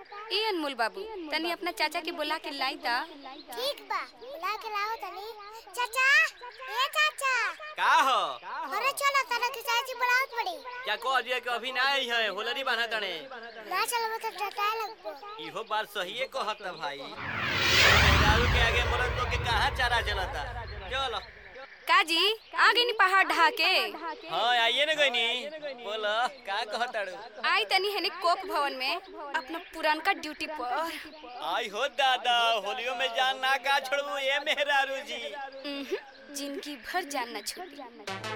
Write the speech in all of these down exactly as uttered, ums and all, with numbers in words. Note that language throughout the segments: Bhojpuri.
ए अनमोल बाबू तनी अपना चाचा के बुला के लाई ता। ठीक बा बुला के लाओ तनी। चाचा ए चाचा का हो? अरे चलो तना के चाची बुलाओ पड़ी। क्या कह दिया कि अभी ना आई है होलरी बांधा तने ना चलो तो टटाए लगबो। इहो बात सही है कहत भाई। दारू के आगे मरद लोग के कहां चारा चलता। चलो काजी आ गई नी पहाड़ ढहा के। हां आइए ना गईनी बोलो का कहताड़ू। आई तनी हने कोप भवन में अपना पुरानका ड्यूटी पर। आई हो दादा होलियो में जान ना का छोड़ू ए मेहरारू जी। जिंदगी भर जान ना छोड़ी।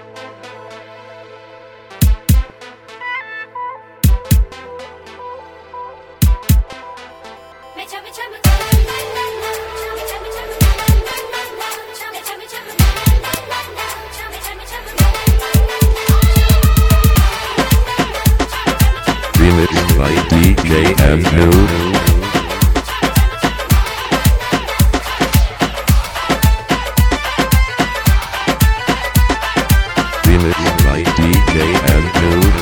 Remixed by D J M Noob. Remixed by D J M Noob.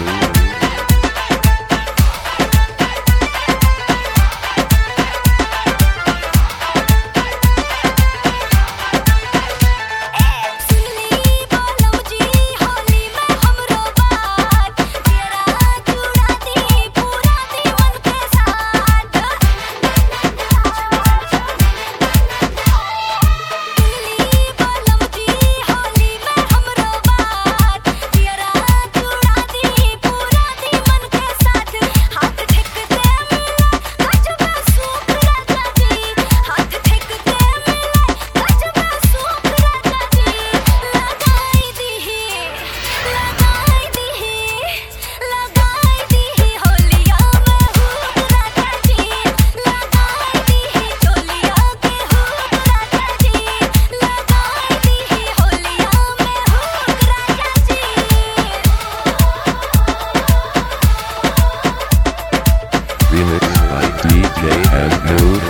Remixed by D J M Noob.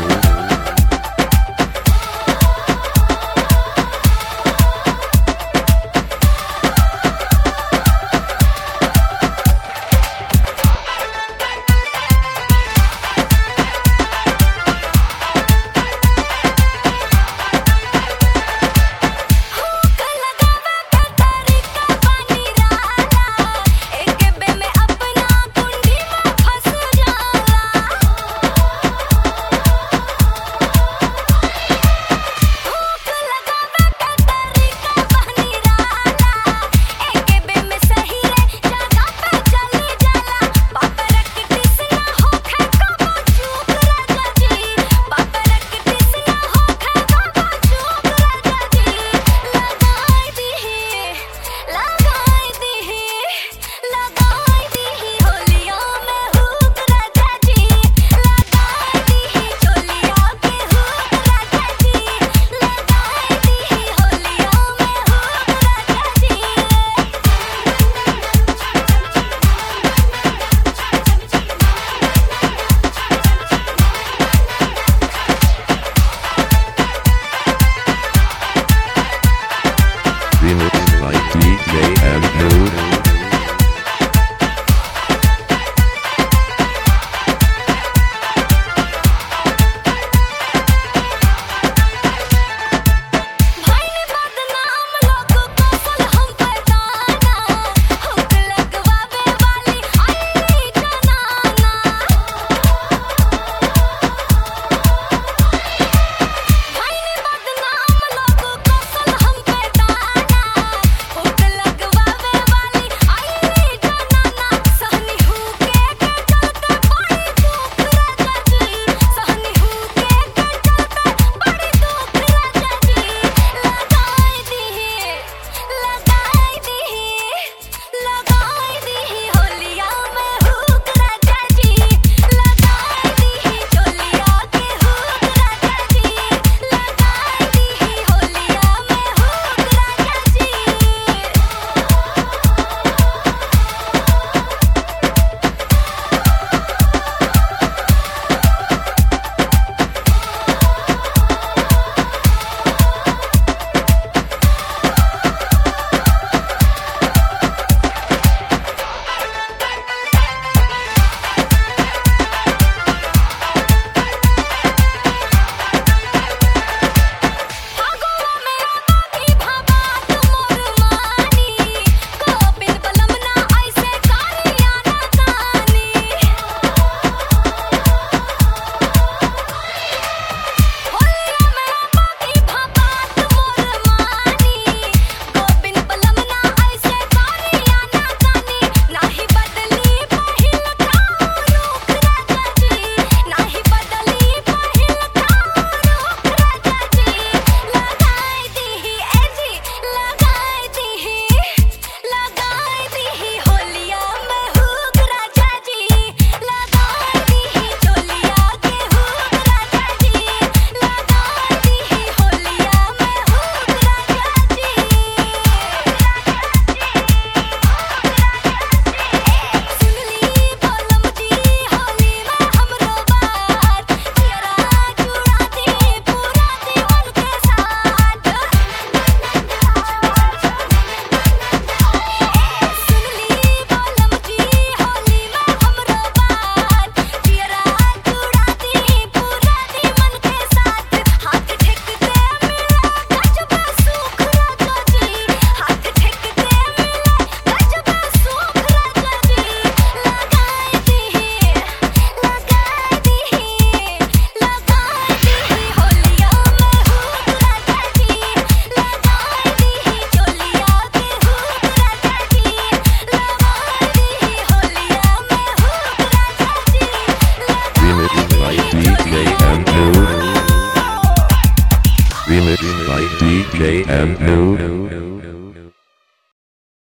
D J M Nude.